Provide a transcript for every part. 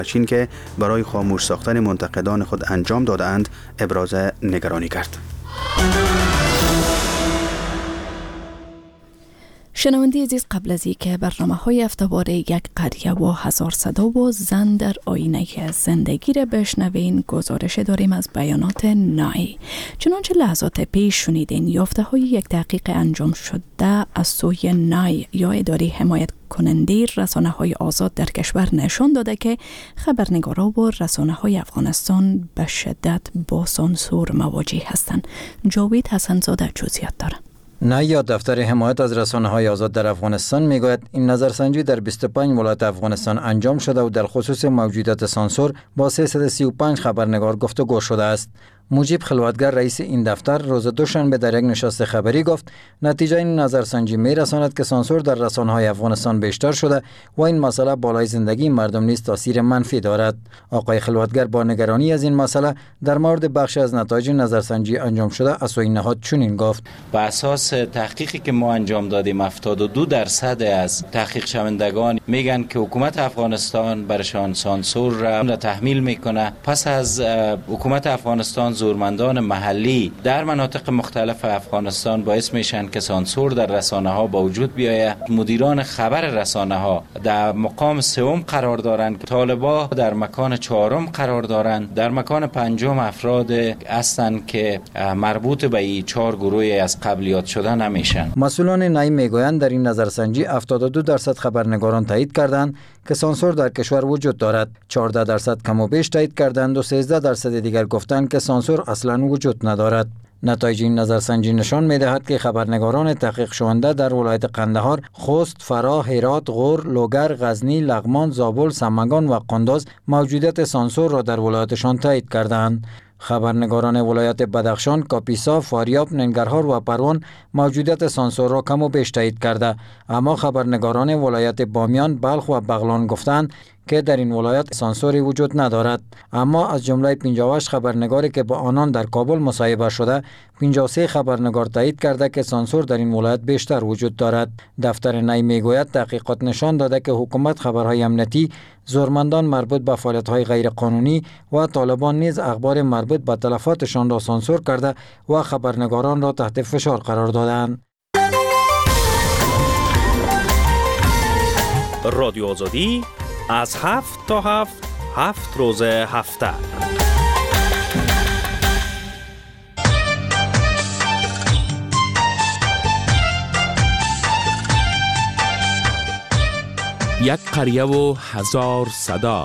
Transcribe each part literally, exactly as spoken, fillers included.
چین که برای خاموش ساختن منتقدان خود انجام دادند ابراز نگرانی کرد. شنونده عزیز، قبل از اینکه برنامه های هفته‌واره یک قریه و هزار صدا و زن در آینه زندگی را بشنوین، گزارش داریم از بیانات نای. چنانچه لحظات پیش شنیدین، یافته های یک تحقیق انجام شده از سوی نای یا اداره حمایت کننده رسانه های آزاد در کشور نشان داده که خبرنگارا و رسانه های افغانستان به شدت با سانسور مواجه هستند. جاوید حسن‌زاده جزئیات داره. نای یا دفتر حمایت از رسانه‌های آزاد در افغانستان میگوید این نظرسنجی در بیست و پنج ولایت افغانستان انجام شده و در خصوص موجودیت سانسور با سیصد و سی و پنج خبرنگار گفتگو شده است. مجیب خلوتگر رئیس این دفتر روز دوشنبه در یک نشست خبری گفت نتیجه این نظرسنجی میرساند که سانسور در رسانه‌های افغانستان بیشتر شده و این مسئله بالای زندگی مردم نیز تاثیر منفی دارد. آقای خلوتگر با نگرانی از این مسئله در مورد بخش از نتایج نظرسنجی انجام شده از سوی نهاد چنین گفت: بر اساس تحقیقی که ما انجام دادیم هفتاد و دو درصد از تحقیق شوندگان میگن که حکومت افغانستان برشان سانسور را تحمیل میکنه. پس از حکومت افغانستان زورمندان محلی در مناطق مختلف افغانستان باعث میشن که سانسور در رسانه ها با وجود بیاید. مدیران خبر رسانه ها در مقام سوم قرار دارند، طالبا در مکان چهارم قرار دارند، در مکان پنجم افراد هستند که مربوط به این چهار گروه از قبلیات شده نمیشن. مسئولان نای میگویند در این نظرسنجی هفتاد و دو درصد خبرنگاران تایید کردند که سانسور در کشور وجود دارد، چهارده درصد کم و بیش تایید کردند و سیزده درصد دیگر گفتند که سانسور اصلا وجود ندارد. نتایج این نظرسنجی نشان می‌دهد که خبرنگاران تحقیق شونده در ولایت قندهار، خوست، فرا، هرات، غور، لوگر، غزنی، لغمان، زابل، سمنگان و قندوز موجودیت سانسور را در ولایتشان تایید کردند. خبرنگاران ولایت بدخشان، کاپیسا، فاریاب، ننگرهار و پروان موجودیت سانسور را کم و بیش تایید کرده، اما خبرنگاران ولایت بامیان، بلخ و بغلان گفتند که در این ولایت سانسوری وجود ندارد. اما از جمله پنجاه و هشت خبرنگاری که با آنان در کابل مصاحبه شده، پنجاه و سه خبرنگار تایید کرده که سانسور در این ولایت بیشتر وجود دارد. دفتر نای میگوید تحقیقات نشان داده که حکومت خبرهای امنیتی، زورمندان مربوط به فعالیت‌های غیرقانونی و طالبان نیز اخبار مربوط به تلفاتشان را سانسور کرده و خبرنگاران را تحت فشار قرار دادند. رادیو آزادی از هفت تا هفت هفت روز هفته. یک قریه و هزار صدا.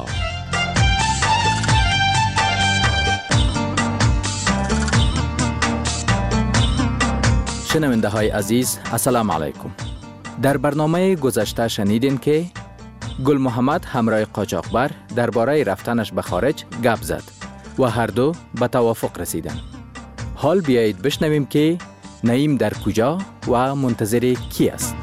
شنونده های عزیز، السلام علیکم. در برنامه گذشته شنیدین که گل محمد همراه قاچاقبر درباره رفتنش به خارج گپ زد و هر دو به توافق رسیدند. حال بیایید بشنویم که نعیم در کجا و منتظر کی است.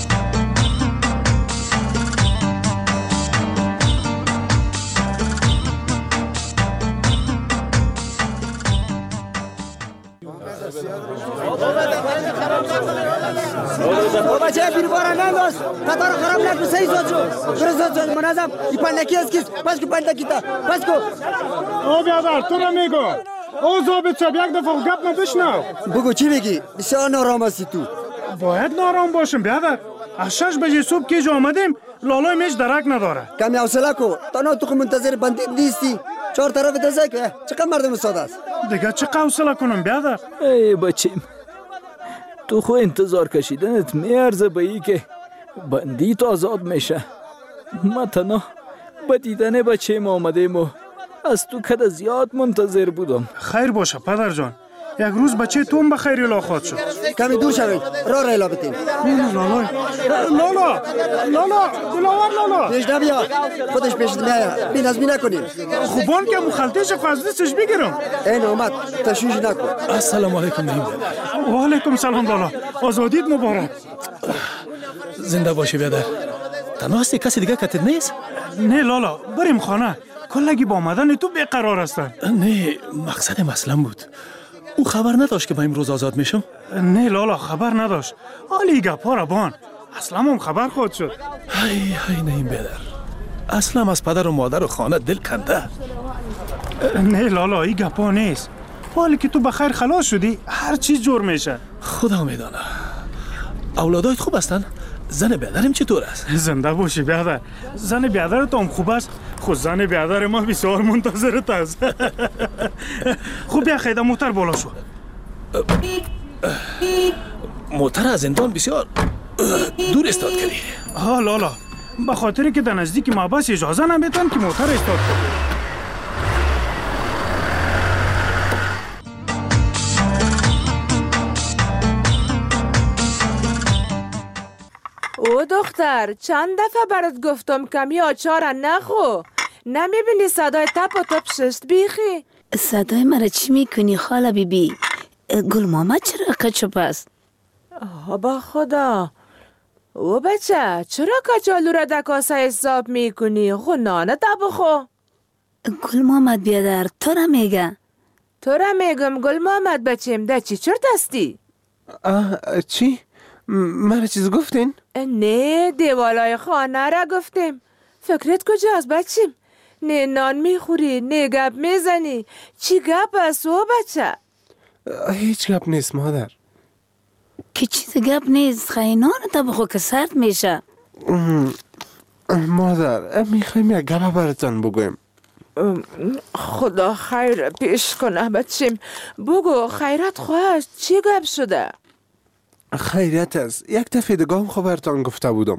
بچه بیر بارا ننداز قطار خراب نکن صحیح زاد شو درست زاد منظم این پندکی از کیست پس کو پندکی تا پس کو او بیادر تو رو میگو او ضابط صاحب یک دفعه گپ ما بشنو. بگو چی میگی؟ بسیار نارام هستی تو. باید نارام باشم بیادر. از شش بجه صبح که جا آمدیم لالای میش درک نداره. کمی حوصله کو تنها تو منتظر بندید نیستی. چهار طرف دزه که چقدر مردم ساده است. دیگه چقدر حوصله کنم بیادر؟ ای بچیم تو خو انتظار کشیدنت میارزه به ای که بندیت آزاد میشه. ما تنها به دیدن بچیم آمدیم و از تو کده زیاد منتظر بودم. خیر باشه پدر جان، یک روز بچه توم به خیر الا خواهد شد. کمی دور شوید را را الا بتین. لالا لالا لالا دلاور لالا پیش نبیا خودش پیش نیا بی نظمی نکنیم. خوبان که مخلطش خواهد دستش بگیرم. این اومد تشویش نکن. السلام علیکم نیم. و علیکم سلام لالا، آزادیت مبارک. زنده باشی بیادر. تنها هستی کسی دیگه کتت نیست؟ نه لالا بریم خانه، کلگی با آمدن تو بیقرار هستن. نه مقصد مسئله بود. او خبر نداشت که با امروز آزاد میشم؟ نه لالا خبر نداشت. حالی گپا را بان اصلا هم خبر خود شد. های های نیم بیادر. اصلا از پدر و مادر و خانه دل کنده. نه لالا این گپا نیست. حالی که تو بخیر خلاص شدی هر چیز جور میشه. خدا میدانه. اولادایت خوب هستن؟ زن بیادرم چطور است؟ زنده باشی بیادر. زن بیادرت هم خوب است. خود زن بیادر ما بسیار منتظرت است. خوب بیا خیده موتر بالا شو. موتر از زندان بسیار دور استاد کردی. ها لالا به خاطر که در نزدیک ما بس اجازه نمیتن که موتر استاد کنی. او دختر چند دفعه برات گفتم کمی آچار نخو. نمیبینی صدای تپ و تپ ششت بیخی؟ صدای مرا چی میکنی خاله بی بی؟ گل ماما چرا کچپ است؟ آه با خدا. او بچه چرا کچالو را در کاسه حساب میکنی؟ خو نانه بخو. گل محمد بیادر تو را میگه؟ تو را میگم گل محمد بچیم ده چی چرت هستی؟ آه چی؟ مرا چیز گفتین؟ نه دیوالای خانه را گفتیم. فکرت کجاست بچیم؟ نه نان میخوری نه گپ میزنی. چی گپ است او بچه؟ هیچ گپ نیست مادر. که چیز گپ نیست خیلی تا بخو که سرد میشه. مادر میخوایم یک گپ براتان بگویم. خدا خیر پیش کنه بچیم. بگو خیرت خواهد چی گپ شده؟ خیریت است. یک دفعه دیگه هم خبرتان گفته بودم.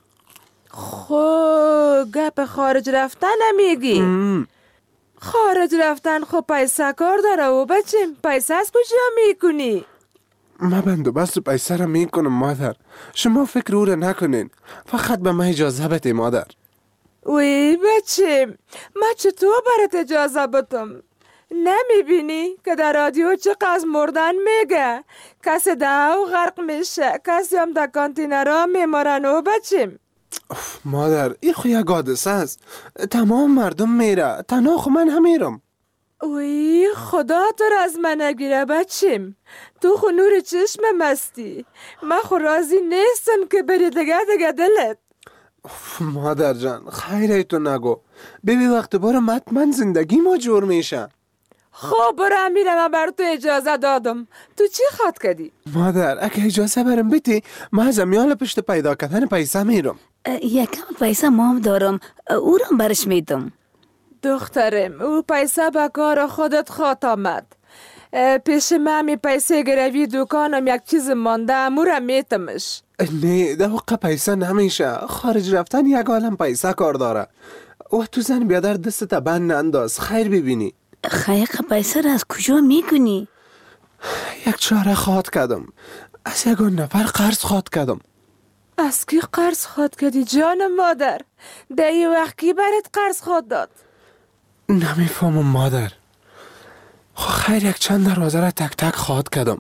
خو گپ خارج رفتن نمیگی؟ خارج رفتن خو پیسه کار داره و بچیم. پیسه از کجا میکنی؟ ما بندوبست پیسه را میکنم مادر. شما فکر او را نکنین. فقط به ما اجازه بده مادر. وی بچیم ما چطور برات اجازه بدم؟ نمیبینی که در رادیو چقدر مردن میگه؟ کسی دهو غرق میشه، کسی هم در کانتینرها میمارن و بچیم. مادر این خو یک حادثه است. تمام مردم میره، تنها خو من هم میرم. وی خدا تو را از من نگیره بچیم. تو خو نور چشم مستی. من خو راضی نیستم که بری دیگه دیگه دلت. مادر جان خیره تو نگو. ببی وقت برم حتما زندگی ما جور میشه. خب برم میرم. من بر تو اجازه دادم. تو چی خواد کردی؟ مادر اگه اجازه برم بیتی ما از امیال پشت پیدا کردن پیسه میرم. یکم پیسه ما هم دارم او رو برش میدم. دخترم او پیسه به کار خودت خواد آمد. پیش من می پیسه گروی دکانم یک چیز مانده امورم میتمش. نه ده حقه پیسه نمیشه. خارج رفتن یک عالم پیسه کار داره. و تو زن بیادر دست بند ننداز. خیر ببینی. خیر پیسه را از کجا میکنی؟ یک چاره خواد کردم. از یکان نفر قرض خواد کردم. از کی قرض خواد کردی جان مادر؟ ده یه وقت کی برات قرض خواد داد؟ نمیفهمم مادر. خو خیر یک چند دروازه را تک تک خواد کردم.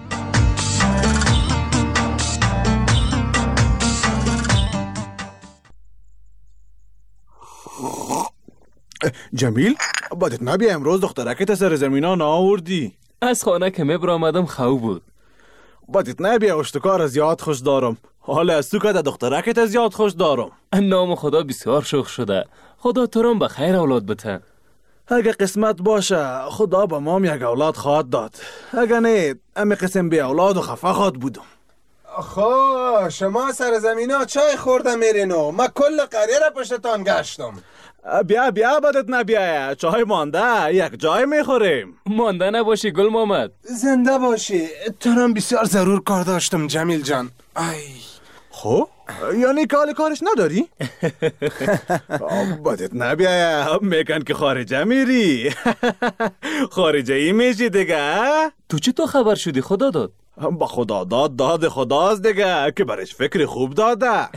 جمیل بادت نبیا امروز دخترکت سر زمینا ناوردی. از خانه که مبر آمدم خوب بود. بادت نبیا اشتکار زیاد خوش دارم. حالا از تو که دخترکت زیاد خوش دارم. نام خدا بسیار شوخ شده. خدا تو رو به خیر اولاد بته. اگه قسمت باشه خدا به مام یک اولاد خواهد داد. اگه نه امی قسم بی اولاد و خفه خواهد بودم. خب شما سر زمینا چای خورده میرینو. ما کل قریه را پشتتان گشتم. بیا بیا بدت نبیایه. چای مانده یک جای میخوریم. مانده نباشی گل محمد. زنده باشی. تو هم بسیار ضرور کار داشتم جمیل جان. ای خب یعنی کال کارش نداری؟ بدت نبیایه. میگن که خارجه میری. خارجه ای میشی دیگه. تو چی تو خبر شدی خدا داد؟ با خدا داد داد خداست دیگه که برش فکر خوب داده.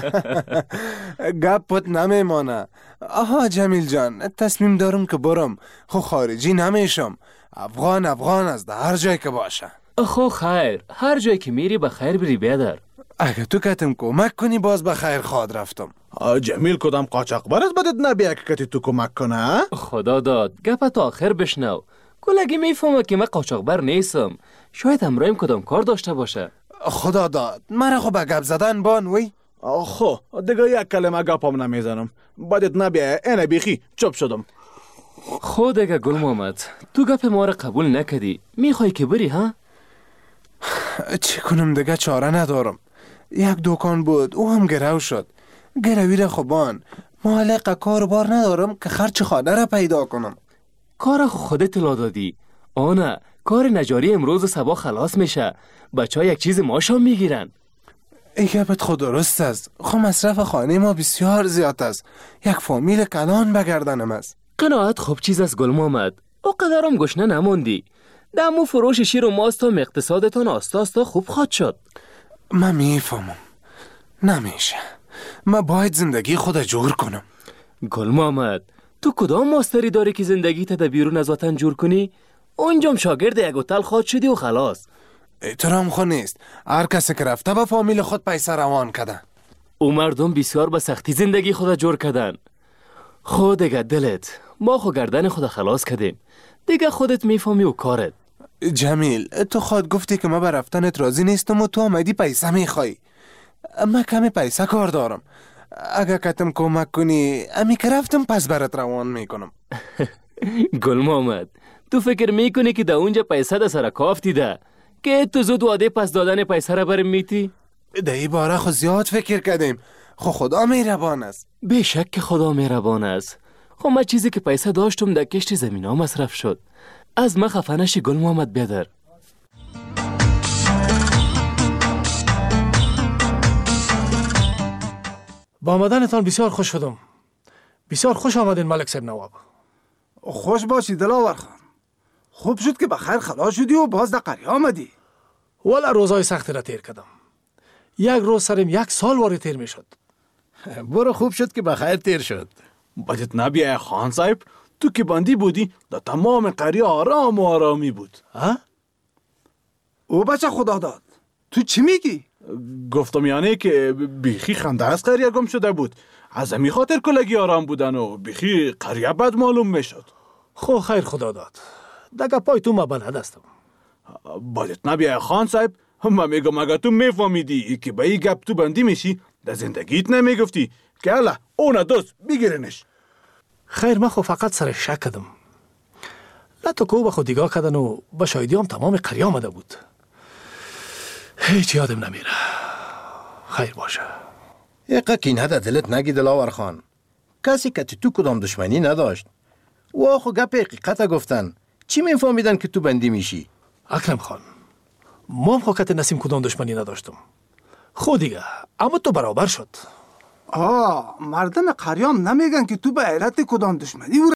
گپت نمیمانه. آها جمیل جان تصمیم دارم که برم. خو خارجی نمیشم. افغان افغان است هر جای که باشه. خو خیر هر جای که میری به خیر بری بیادر. اگه تو کتم کمک کنی باز به خیر خواد رفتم. جمیل کدام قاچاقبر است بدت نبیه که کتی تو کمک کنه؟ خدا داد گپ تا آخر بشنو. کلگی میفهمه که من قاچاقبر نیستم. شاید امرایم کدام کار داشته باشه. خدا داد مرا خو به گپ زدن بان وی. خو دیگه یک کلمه گپم نمیزنم. بعدت نبیه اینه بیخی چپ شدم. خود دیگه گل محمد، تو گپ ما را قبول نکردی، میخوای که بری ها؟ چی کنم دیگه چاره ندارم. یک دکان بود او هم گرو شد. گروی را خوبان معلق کار بار ندارم که خرچ خانه را پیدا کنم. کار خودت لا دادی. آنه کار نجاری امروز صبح خلاص میشه. بچه ها یک چیز ماشام میگیرن. ای گپت خود درست است. خو مصرف خانه ما بسیار زیاد است. یک فامیل کلان بگردنم است. قناعت خوب چیز است گل محمد. او قدرم گشنه نموندی. دمو فروش شیر و ماست و اقتصادتان آستا آستا خوب خواد شد. من میفهمم. نمیشه. من باید زندگی خود جور کنم. گل محمد، تو کدام ماستری داری که زندگی تا در بیرون از وطن جور کنی؟ اونجام شاگرد یک هتل خواد شدی و خلاص. احترام خود نیست. هر کسی که رفته به فامیل خود پیسه روان کده. او مردم بسیار به سختی زندگی خود جور کردن. خود دیگه دلت، ما خود گردن خود خلاص کردیم. دیگه خودت میفهمی و کارت. جمیل، تو خود گفتی که ما به رفتنت راضی نیستم و تو آمدی پیسه میخوای. من کمی پیسه کار دارم. اگه کتم کمک کنی امی که رفتم پس برات روان میکنم. گل محمد، تو فکر میکنی که در اونجا پیسه در سر کافتی ده که تو زود واده پس دادن پیسه را برم میتی؟ در این باره خود زیاد فکر کردیم. خو خدا مهربان است. به شک که خدا مهربان است. خو من چیزی که پیسه داشتم در کشت زمین ها مصرف شد. از من خفه نشی گل محمد بیادر. با آمدنتان بسیار خوش شدم. بسیار خوش آمدین ملک صاحب نواب. خوش باشی دلاور خان. خوب شد که بخیر خلاص شدی و باز در قریه آمدی. والا روزای سختی را تیر کردم. یک روز سرم یک سال واری تیر می شد. برو خوب شد که بخیر تیر شد. بدت نبیه خان صاحب، تو که بندی بودی در تمام قریه آرام و آرامی بود. ها؟ او بچه خدا داد. تو چی میگی؟ گفتم یعنی که بیخی خنده از قریه گم شده بود. از همی خاطر کلگی آرام بودن و بیخی قریه بد معلوم میشد. خو خیر خدا داد. دگه پای تو ما بلد هستم. بدت نبیه خان صاحب، من میگم اگه تو میفهمیدی که به این گپ تو بندی میشی در زندگیت نمیگفتی که اله اون دوست بگیرنش. خیر من خو فقط سر شک کردم. لطو که او به خود دیگاه کردن و با شایدی هم تمام قریه آمده بود. هیچ یادم نمیره. خیر باشه. یقه کینه در دلت نگی دلاور خان. کسی که تو کدام دشمنی نداشت. و آخو گپ حقیقت گفتن. چی میفهمیدن که تو بندی میشی؟ اکرم خان، ما هم که نسیم کدام دشمنی نداشتم. خود دیگه اما تو برابر شد. آه مردم قریام نمیگن که تو به علت کدام دشمنی